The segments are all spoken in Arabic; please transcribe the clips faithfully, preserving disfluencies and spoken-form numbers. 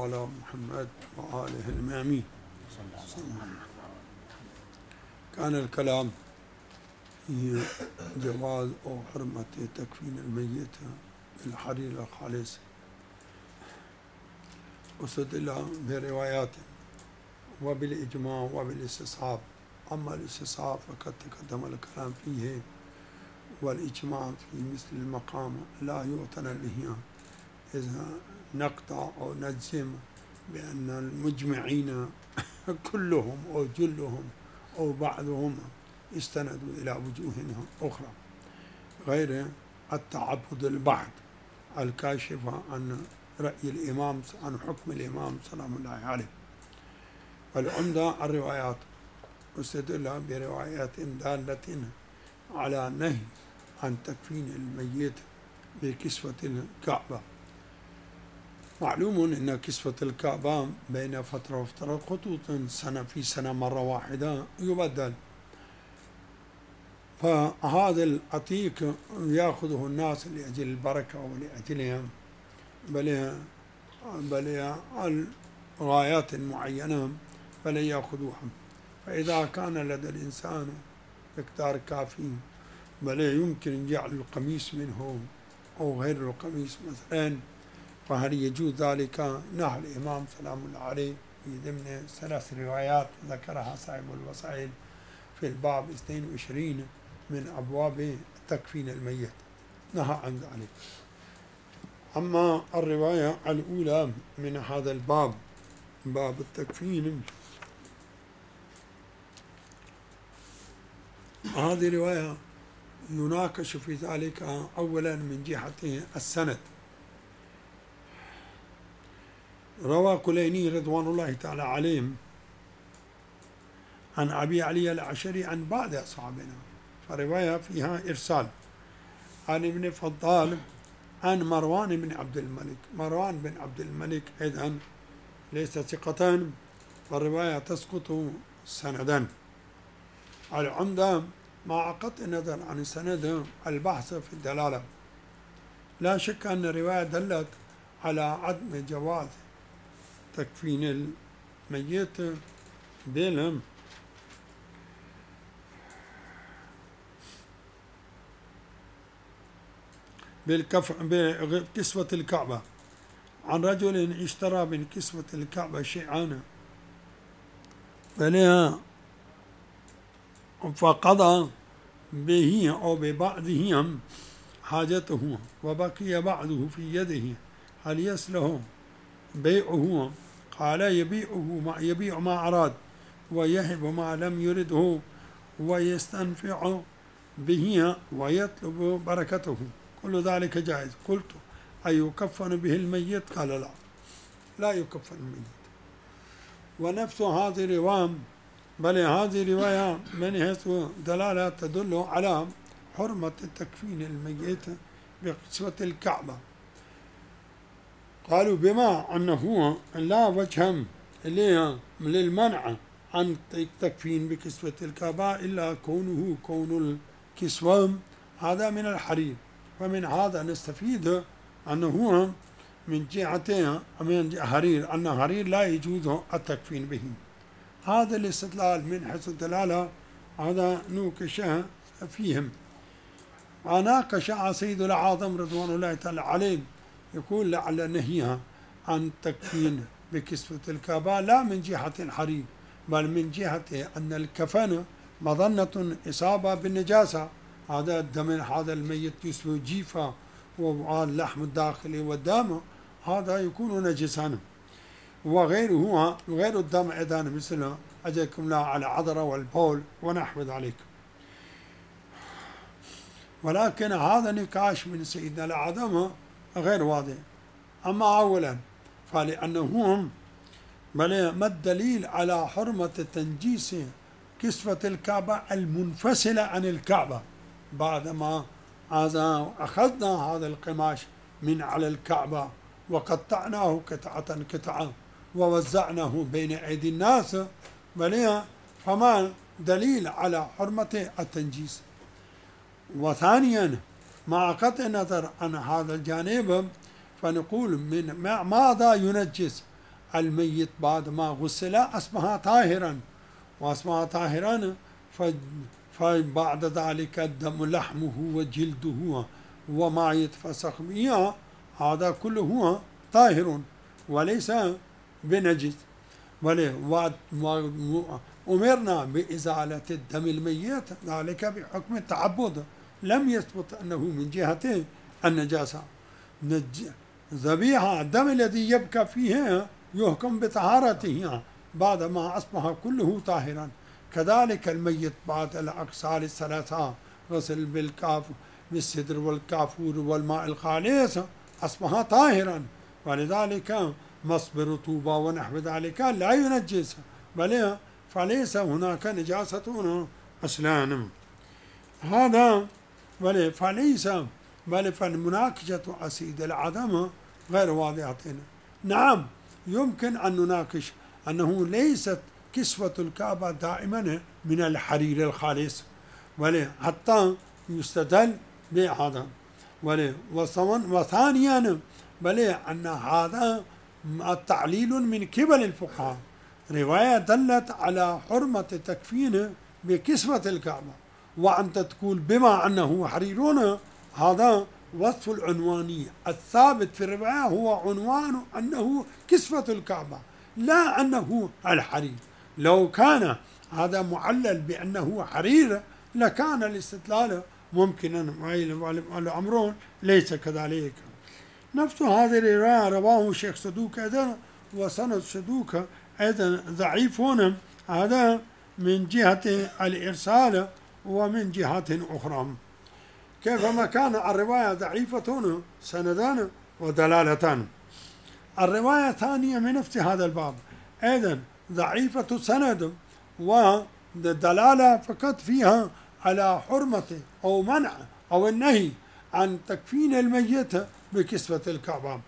على محمد وآله المامين. كان الكلام في جواز أو حرمة تكفين الميت بالحرير الخالص، واستدل بروايات وبالإجماع وبالاستصحاب. أما الاستصحاب فقد تقدم الكلام فيه، والإجماع في مثل المقام لا يعتنى به إذا نقطع أو نجزم بأن المجمعين كلهم أو جلهم أو بعضهم استندوا إلى وجوه أخرى غير التعبد البعض الكاشفة عن رأي الإمام، عن حكم الإمام سلام الله عليه. والعمدة الروايات، استدل بروايات دالة على نهي عن تكفين الميت بكسوة الكعبة. معلوم أن كسوة الكعبة بين فترة وفترة خطوط سنة في سنة مرة واحدة يبدل، فهذا العتيق يأخذه الناس لأجل البركة ولأجلهم بل بل غايات معينة فلا يأخذوها. فإذا كان لدى الإنسان مقدار كافي بل يمكن جعل القميص منه أو غير القميص مثلا، فهل يجوز ذلك؟ نهى الإمام سلام الله عليه في ضمن ثلاث روايات ذكرها صاحب الوسائل في الباب اثنين وعشرين من أبواب تكفين الميت، نهى عن ذلك. أما الرواية الأولى من هذا الباب، باب التكفين، هذه رواية يناقش في ذلك أولا من جهة السند. روى كليني رضوان الله تعالى عليهم عن أبي علي العشري عن بعض أصحابنا، فرواية فيها إرسال، عن ابن فضال عن مروان بن عبد الملك. مروان بن عبد الملك أيضا ليس ثقة، فالرواية تسقط سندا. العمدة مع قطع النظر عن السند البحث في الدلالة. لا شك أن الرواية دلت على عدم جواز تكفين الميت بالهم بالكف بكسوة الكعبة، عن رجل اشترى من كسوة الكعبة شيئا فلها فقضى به أو ببعضهم حاجته وبقي بعضه في يده، هل يصلح بيعه؟ قال يبيعه ما يبيع ما أراد ويهب ما لم يرده ويستنفع به ويطلب بركته، كل ذلك جائز. قلت أيكفن به الميت؟ قال لا، لا يكفن الميت. ونفس هذه الرواية بل هذه رواية من حيث دلالة تدل على حرمة تكفين الميت بكسوة الكعبة. قالوا بما أنه لا وجه للمنع عن التكفين بكسوة الكعبة إلا كونه كون الكسوة هذا من الحرير، فمن هذا نستفيد أنه من جهة من حرير أن حرير لا يجوز التكفين به. هذا الاستدلال من حيث الدلالة هذا نوكش فيهم. وناقش سيد الأعظم رضوان الله تعالى عليه، يقول لعل نهيها عن التكفين بكسوة الكعبة لا من جهة الحرير بل من جهة أن الكفن مظنة إصابة بالنجاسة، هذا الدم هذا الميت يسوى جيفة واللحم الداخلي والدم هذا يكون نجسا، وغيره غير الدم أيضا مثل أجاكم لا على عذرة والبول ونحو ذلك. ولكن هذا نقاش من سيدنا الأعظم غير واضح. أما أولا فلأنهم بل ما الدليل على حرمة تنجيس كسوة الكعبة المنفصلة عن الكعبة بعدما هذا أخذنا هذا القماش من على الكعبة وقطعناه قطعة قطعة ووزعناه بين أيدي الناس، بل فما دليل على حرمة التنجيس؟ وثانيا مع قطع النظر عن هذا الجانب فنقول من ماذا ينجس؟ الميت بعد ما غسل أصبح طاهرا، وأصبح طاهرا فبعد ذلك الدم لحمه وجلده وما يتفسخ به هذا كله طاهر وليس بنجس. وأمرنا بإزالة الدم الميت ذلك بحكم التعبد، لم يثبت أنه من جهة النجاسة. ذبيحة الدم الذي يبقى فيه يحكم بطهارته بعدما أصبح كله طاهرا. كذلك الميت بعد الأغسال الثلاثة غسل بالكاف بالسدر والكافور والماء الخالص أصبح طاهرا، ولذلك مص برطوبة ونحو ذلك لا ينجس، بل فليس هناك نجاسة أصلا. هذا بل فليس بل فالمناقشة أسيد العدم غير واضحة. نعم يمكن أن نناقش أنه ليست كسوة الكعبة دائما من الحرير الخالص، بل حتى يستدل بهذا. وثانيا بل أن هذا التعليل من قبل الفقهاء، رواية دلت على حرمة تكفين بكسوة الكعبة، وأنت تقول بما أنه حريرون، هذا وصف العنوانية الثابت في الرواية هو عنوان أنه كسوة الكعبة لا أنه الحرير. لو كان هذا معلل بأنه حرير لكان الاستدلال ممكنا، والأمر ليس كذلك. نفس هذه الرواية رواه الشيخ صدوق أيضا، وسند صدوق أيضا ضعيف هنا، هذا من جهة الإرسال ومن جهة أخرى. كيفما كان الرواية ضعيفة سندان ودلالتان. الرواية الثانية من نفس هذا الباب أيضا ضعيفة سند ودلالة فقط فيها على حرمة أو منع أو النهي عن تكفين الميت بكسوة الكعبة.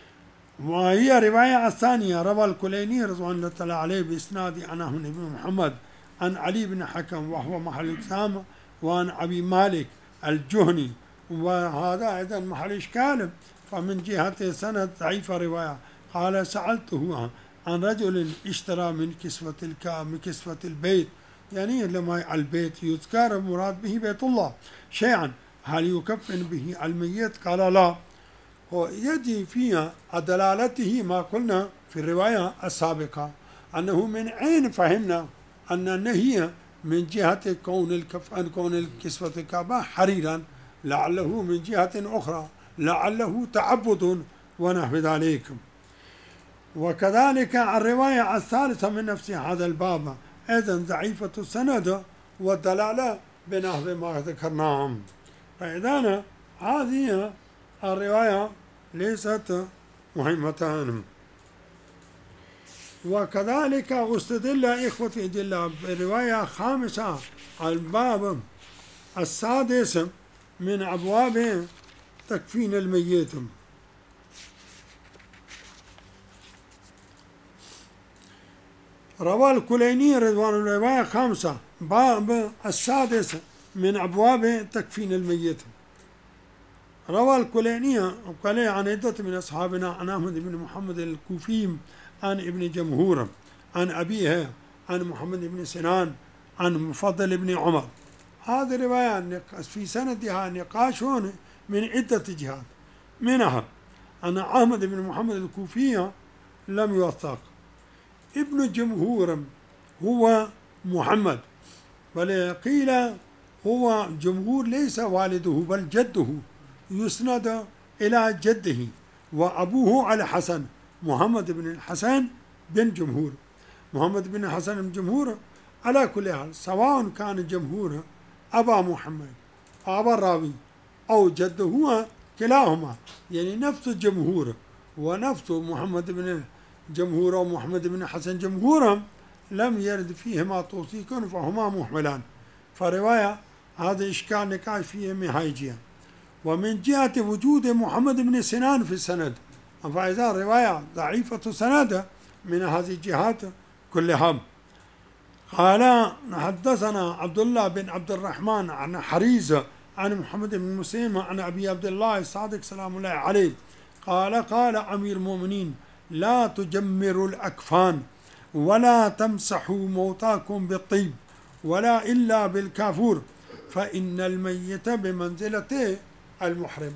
وهي رواية الثانية روى الكليني رضوان الله تعالى عليه بإسناد عن أحمد بن محمد عن علي بن حكم وهو محل إسلام، وعن أبي مالك الجهني، وهذا أيضا محل إشكال، فمن جهة سند ضعيف رواية. قال سألته عن رجل اشترى من كسوة الكعبة من كسوة البيت، يعني لما البيت يذكر مراد به بيت الله شيئا، هل يكفن به الميت؟ قال لا. ويجي فيها دلالته ما قلنا في الرواية السابقة، أنه من أين فهمنا أن النهي من جهة كون الكفن كون الكسوة الكعبة حريرا، لعله من جهة أخرى، لعله تعبد ونحو ذلك. وكذلك الرواية الثالثة من نفس هذا الباب أيضا ضعيفة السند والدلالة بنحو ما ذكرناه. فإذا هذه الرواية ليست مهمة. وكذلك استدل إخوتي جل برواية خامسة الباب السادس من أبواب تكفين الميت. روى الكليني رضوان الرواية خامسة باب السادس من أبواب تكفين الميت. روى الكليني وقال عن عدة من أصحابنا عن أحمد بن محمد الكوفي عن ابن جمهور عن أبيه عن محمد بن سنان عن مفضل بن عمر. هذه الرواية في سندها نقاش من عدة جهات، منها أن أحمد بن محمد الكوفي لم يوثق. ابن جمهور هو محمد، بل قيل هو جمهور ليس والده بل جده، يسند إلى جده، وأبوه الحسن محمد بن الحسن بن جمهور. محمد بن الحسن بن جمهور على كل حال سواء كان جمهور أبا محمد أبا الراوي أو جده هو كلاهما، يعني نفس الجمهور ونفس محمد بن جمهور ومحمد بن حسن جمهورا لم يرد فيهما توثيق فهما محملان. فرواية هذا إشكال نقاش فيه من هاي جهة. ومن جهة وجود محمد بن سنان في السند، فإذا رواية ضعيفة سند من هذه الجهات كلها. قال حدثنا عبد الله بن عبد الرحمن عن حريزة عن محمد بن مسلم عن أبي عبد الله الصادق سلام الله عليه قال قال أمير المؤمنين لا تجمروا الأكفان ولا تمسحوا موتاكم بالطيب ولا إلا بالكافور فإن الميت بمنزلة المحرم.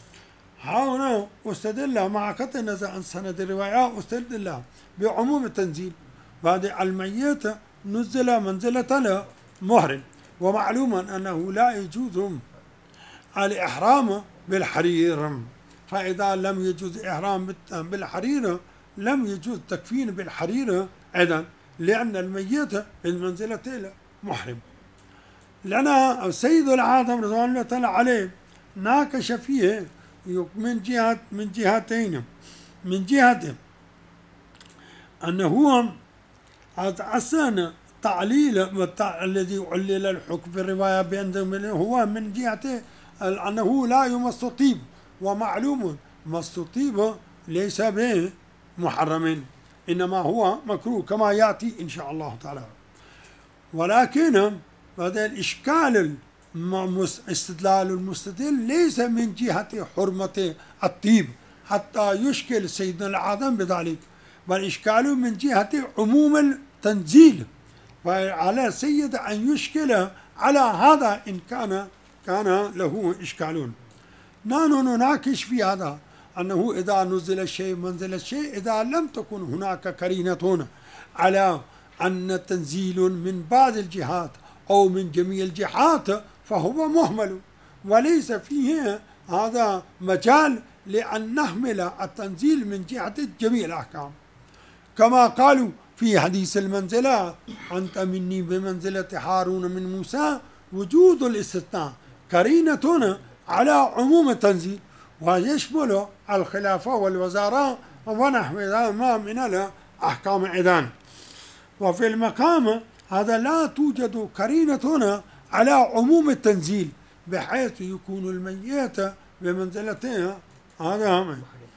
هنا استدل مع قطع النظر عن سند الرواية استدل بعموم التنزيل بعد الميت نزل منزلة المحرم، ومعلوما أنه لا يجوز الإحرام بالحرير، فإذا لم يجوز إحرام بالحرير لم يجوز تكفين بالحرير أيضا، لأن الميت من منزلة المحرم. لأن السيد العاظم رضوان الله تعالى عليه ناقش فيه من جهة من جهتين، من جهة أنه هو أصلا تعليل الذي علل الحكم في الرواية بأنه هو من جهة أنه لا يمس طيب، ومعلوم مس طيب ليس به محرم، إنما هو مكروه كما يأتي إن شاء الله تعالى. ولكن هذا الإشكال استدلال المستدل ليس من جهة حرمة الطيب حتى يشكل سيدنا العاظم بذلك، بل إشكاله من جهة عموم التنزيل، فعلى السيد أن يشكل على هذا إن كان كان له إشكالون. نحن نناقش في هذا أنه إذا نزل الشيء منزل الشيء، إذا لم تكن هناك قرينة على أن تنزيل من بعض الجهات أو من جميع الجهات فهو مهمل، وليس فيه هذا مجال لأن نحمل التنزيل من جهة جميع الأحكام، كما قالوا في حديث المنزلة أنت مني بمنزلة هارون من موسى، وجود الاستثناء قرينة على عموم التنزيل ويشمل الخلافة والوزارة ونحو ما من الأحكام أيضا. وفي المقام هذا لا توجد قرينة على عموم التنزيل بحيث يكون الميت بمنزلتها هذا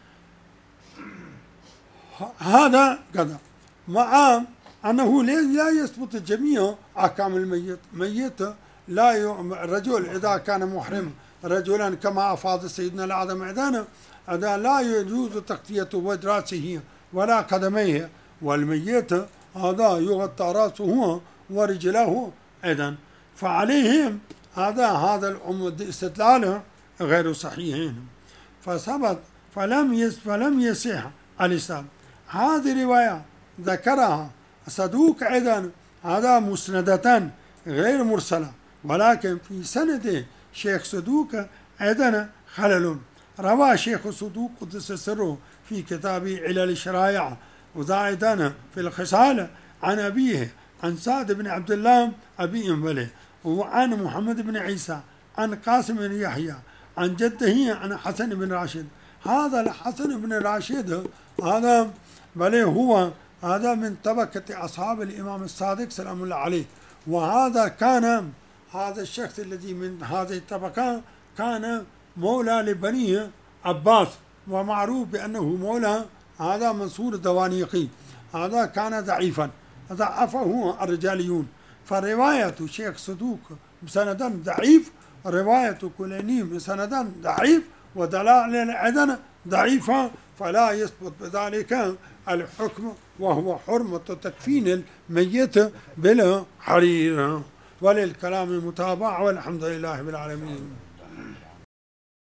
هذا كذا، مع أنه لا يثبت جميع أحكام الميت. ميت لا الرجل إذا كان محرم رجلا كما أفاض سيدنا العظم عدانا، هذا لا يجوز تغطية وجه رأسه ولا قدميه، والميت هذا يغطى رأسه ورجله أيضا، فعليهم هذا هذا الاستدلال غير صحيح. فثبت فلم يس فلم يصح الإسلام. هذه رواية ذكرها صدوق أيضا هذا مسندة غير مرسلة، ولكن في سند شيخ صدوق أيضا خلل. روى شيخ صدوق قدس سره في كتاب علل الشرائع وزائدا في الخصال عن أبيه عن سعد بن عبد الله أبي أنبله، وعن محمد بن عيسى عن قاسم بن يحيى عن جده عن حسن بن راشد. هذا الحسن بن راشد هذا بل هو هذا من طبقة أصحاب الإمام الصادق سلام الله عليه، وهذا كان هذا الشخص الذي من هذه الطبقة كان مولى لبني عباس، ومعروف بأنه مولى هذا منصور الدوانيقي. هذا كان ضعيفا ضعفه الرجاليون، فرواية شيخ صدوق بسندا ضعيف، رواية كليني بسندا ضعيف، ودلائل أيضا ضعيفة، فلا يثبت بذلك الحكم وهو حرمة تكفين الميت بالحرير. وللكلام متابعة والحمد لله بالعالمين.